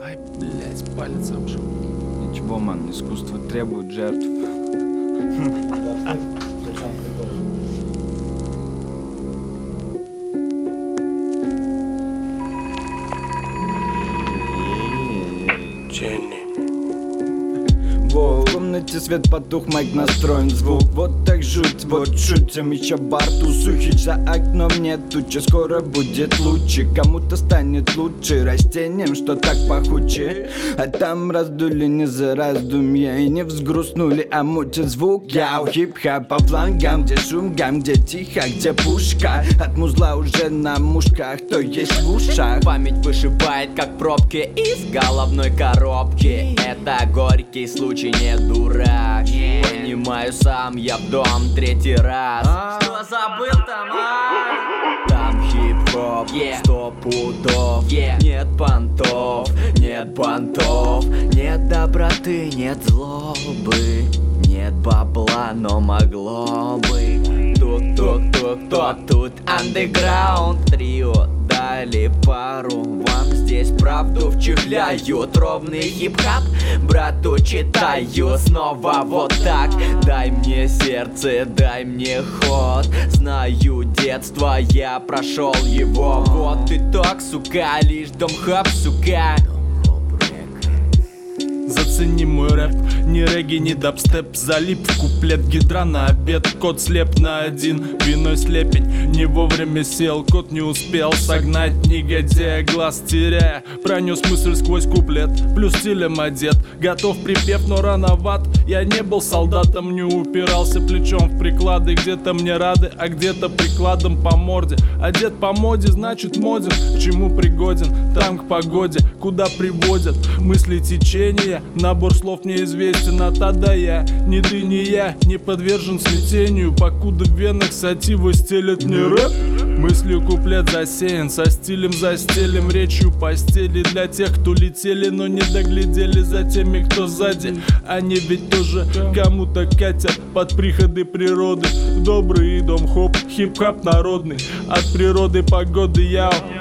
Ай, блять, палец обжил. Ничего, ман, искусство требует жертв. Во, в комнате свет потух, майк настроен звук. Вот так жуть, вот шутим, еще бар тусухи. За окном нет тучи, скоро будет лучше. Кому-то станет лучше растением, что так пахуче. А там раздули не за раздумья и не взгрустнули, а мутит звук. Яу, хип-хап по флангам, где шум, где тихо, где пушка. От музла уже на мушках, то есть в ушах. Память вышибает, как пробки из головной коробки. Это горький случай, не дурак. Понимаю сам, я в дом третий раз. Что забыл там, Там хип-хоп, 100 пудов. Нет понтов, нет бантов. Нет доброты, нет злобы. Нет бабла, но могло бы. Тук-тук-тук-тук, тут андеграунд трио. Дали пару, вам здесь правду вчихляют. Ровный хип-хап, брату читаю снова вот так. Дай мне сердце, дай мне ход. Знаю детство, я прошел его. Вот итог, сука, лишь дом-хоп, сука. Зацени мой рэп, ни регги, ни дабстеп. Залип в куплет, гидра на обед. Кот слеп на один, виной слепень. Не вовремя сел, кот не успел согнать негодяя, глаз теряя. Пронес мысль сквозь куплет, плюс стилем одет. Готов припев, но рановат. Я не был солдатом, не упирался плечом в приклады. Где-то мне рады, а где-то прикладом по морде. Одет по моде, значит моден. К чему пригоден, там к погоде. Куда приводят мысли течения. Набор слов неизвестен, а тогда я, ни ты, ни я, не подвержен смятению. Покуда в венах сатива стелет мне рэп. Мыслью куплет засеян, со стилем застелим. Речью постели для тех, кто летели, но не доглядели за теми, кто сзади. Они ведь тоже кому-то катят под приходы природы. Добрый дом, хоп, хип-хап народный. От природы погоды, яу.